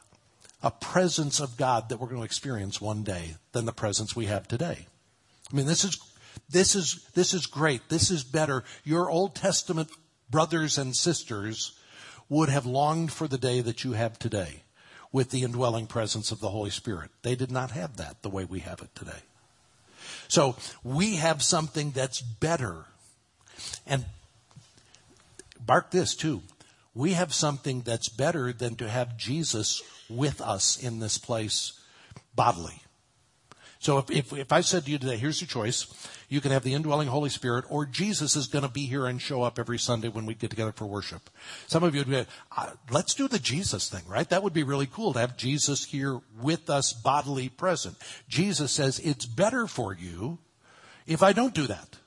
a presence of God that we're going to experience one day than the presence we have today. I mean, this is This is, this is great. This is better. Your Old Testament brothers and sisters would have longed for the day that you have today with the indwelling presence of the Holy Spirit. They did not have that the way we have it today. So we have something that's better. And mark this too. We have something that's better than to have Jesus with us in this place bodily. So if, if, if I said to you today, here's your choice. You can have the indwelling Holy Spirit, or Jesus is going to be here and show up every Sunday when we get together for worship. Some of you would be, uh, let's do the Jesus thing, right? That would be really cool to have Jesus here with us, bodily present. Jesus says it's better for you if I don't do that.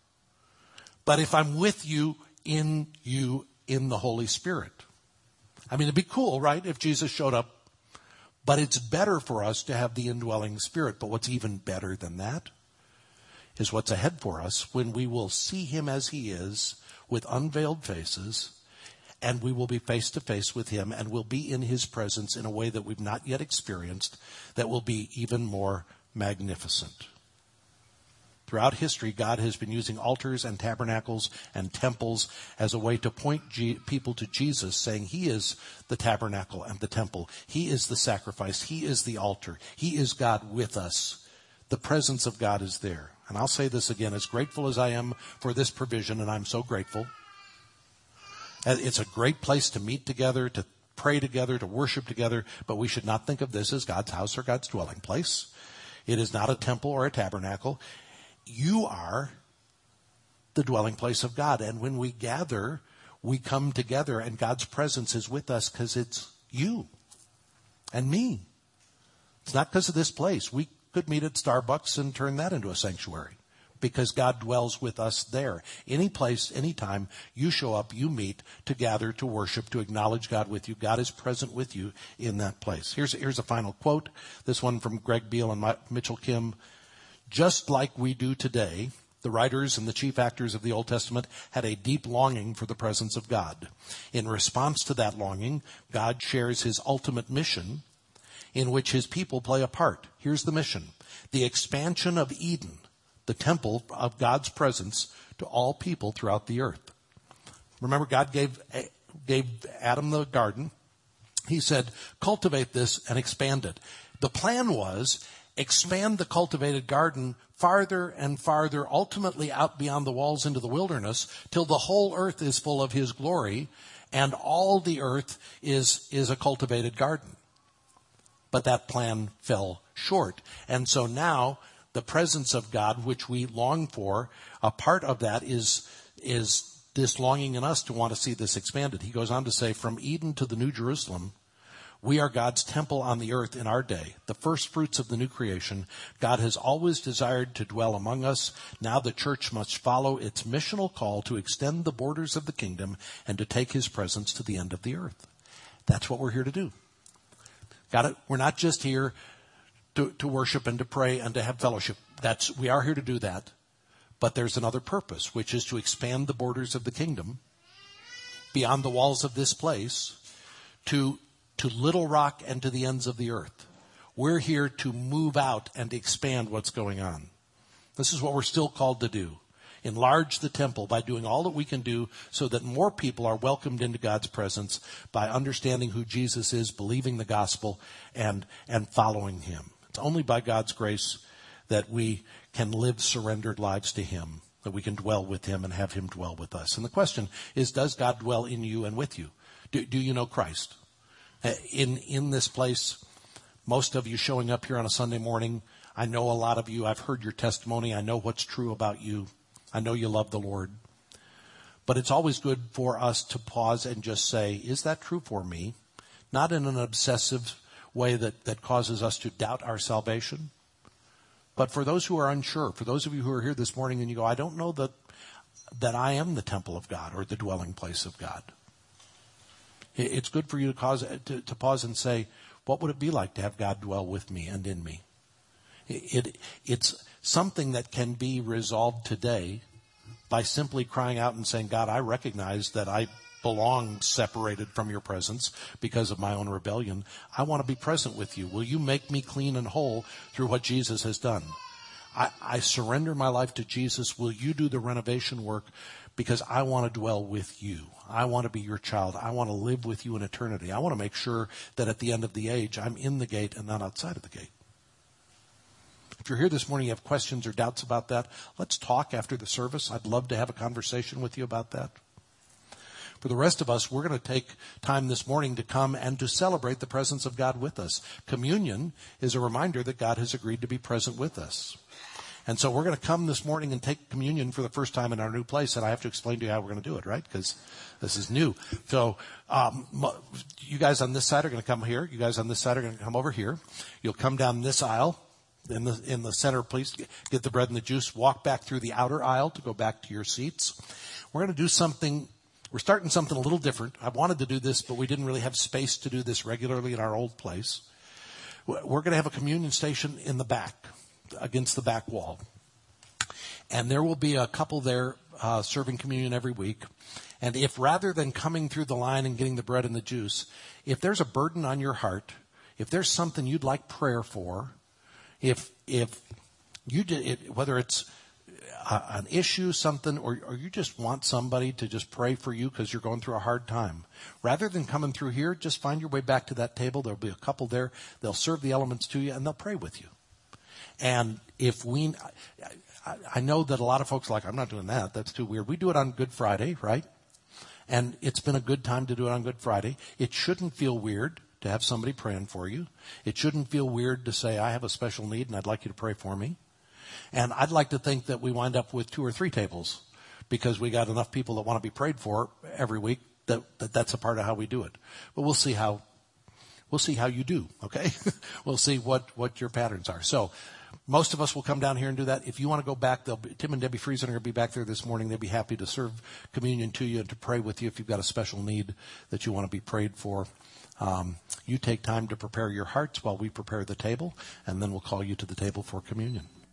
But if I'm with you, in you, in the Holy Spirit. I mean, it'd be cool, right, if Jesus showed up. But it's better for us to have the indwelling Spirit. But what's even better than that is what's ahead for us when we will see him as he is with unveiled faces, and we will be face to face with him, and we'll be in his presence in a way that we've not yet experienced, that will be even more magnificent. Throughout history, God has been using altars and tabernacles and temples as a way to point G- people to Jesus, saying he is the tabernacle and the temple. He is the sacrifice. He is the altar. He is God with us. The presence of God is there. And I'll say this again, as grateful as I am for this provision, and I'm so grateful. It's a great place to meet together, to pray together, to worship together, but we should not think of this as God's house or God's dwelling place. It is not a temple or a tabernacle. You are the dwelling place of God. And when we gather, we come together and God's presence is with us because it's you and me. It's not because of this place. We could meet at Starbucks and turn that into a sanctuary because God dwells with us there. Any place, anytime you show up, you meet to gather, to worship, to acknowledge God with you. God is present with you in that place. Here's, here's a final quote. This one from Greg Beale and Mitchell Kim. Just like we do today, the writers and the chief actors of the Old Testament had a deep longing for the presence of God. In response to that longing, God shares his ultimate mission in which his people play a part. Here's the mission: the expansion of Eden, the temple of God's presence, to all people throughout the earth. Remember, God gave, gave Adam the garden. He said, cultivate this and expand it. The plan was, expand the cultivated garden farther and farther, ultimately out beyond the walls into the wilderness, till the whole earth is full of his glory, and all the earth is, is a cultivated garden. But that plan fell short. And so now, the presence of God, which we long for, a part of that is, is this longing in us to want to see this expanded. He goes on to say, from Eden to the New Jerusalem, we are God's temple on the earth in our day, the first fruits of the new creation. God has always desired to dwell among us. Now the church must follow its missional call to extend the borders of the kingdom and to take his presence to the end of the earth. That's what we're here to do. Got it? We're not just here to, to worship and to pray and to have fellowship. That's, we are here to do that. But there's another purpose, which is to expand the borders of the kingdom beyond the walls of this place to to Little Rock and to the ends of the earth. We're here to move out and expand what's going on. This is what we're still called to do. Enlarge the temple by doing all that we can do so that more people are welcomed into God's presence by understanding who Jesus is, believing the gospel, and, and following him. It's only by God's grace that we can live surrendered lives to him, that we can dwell with him and have him dwell with us. And the question is, does God dwell in you and with you? Do, do you know Christ? In in this place, most of you showing up here on a Sunday morning, I know a lot of you. I've heard your testimony. I know what's true about you. I know you love the Lord. But it's always good for us to pause and just say, is that true for me? Not in an obsessive way that, that causes us to doubt our salvation. But for those who are unsure, for those of you who are here this morning and you go, I don't know that that I am the temple of God or the dwelling place of God. It's good for you to, cause, to, to pause and say, what would it be like to have God dwell with me and in me? It, it, it's something that can be resolved today by simply crying out and saying, God, I recognize that I belong separated from your presence because of my own rebellion. I want to be present with you. Will you make me clean and whole through what Jesus has done? I, I surrender my life to Jesus. Will you do the renovation work? Because I want to dwell with you. I want to be your child. I want to live with you in eternity. I want to make sure that at the end of the age, I'm in the gate and not outside of the gate. If you're here this morning, you have questions or doubts about that, let's talk after the service. I'd love to have a conversation with you about that. For the rest of us, we're going to take time this morning to come and to celebrate the presence of God with us. Communion is a reminder that God has agreed to be present with us. And so we're going to come this morning and take communion for the first time in our new place. And I have to explain to you how we're going to do it, right? Because this is new. So um, you guys on this side are going to come here. You guys on this side are going to come over here. You'll come down this aisle. In the, in the center, please get the bread and the juice. Walk back through the outer aisle to go back to your seats. We're going to do something. We're starting something a little different. I wanted to do this, but we didn't really have space to do this regularly in our old place. We're going to have a communion station in the back, against the back wall. And there will be a couple there uh, serving communion every week. And if rather than coming through the line and getting the bread and the juice, if there's a burden on your heart, if there's something you'd like prayer for, if if you did it, whether it's a, an issue, something, or, or you just want somebody to just pray for you because you're going through a hard time, rather than coming through here, just find your way back to that table. There'll be a couple there. They'll serve the elements to you, and they'll pray with you. And if we, I, I know that a lot of folks are like, I'm not doing that. That's too weird. We do it on Good Friday, right? And it's been a good time to do it on Good Friday. It shouldn't feel weird to have somebody praying for you. It shouldn't feel weird to say, I have a special need and I'd like you to pray for me. And I'd like to think that we wind up with two or three tables because we got enough people that want to be prayed for every week that, that that's a part of how we do it. But we'll see how we'll see how you do, okay? We'll see what, what your patterns are. So most of us will come down here and do that. If you want to go back, they'll be, Tim and Debbie Friesen are going to be back there this morning. They'll be happy to serve communion to you and to pray with you if you've got a special need that you want to be prayed for. Um, you take time to prepare your hearts while we prepare the table, and then we'll call you to the table for communion.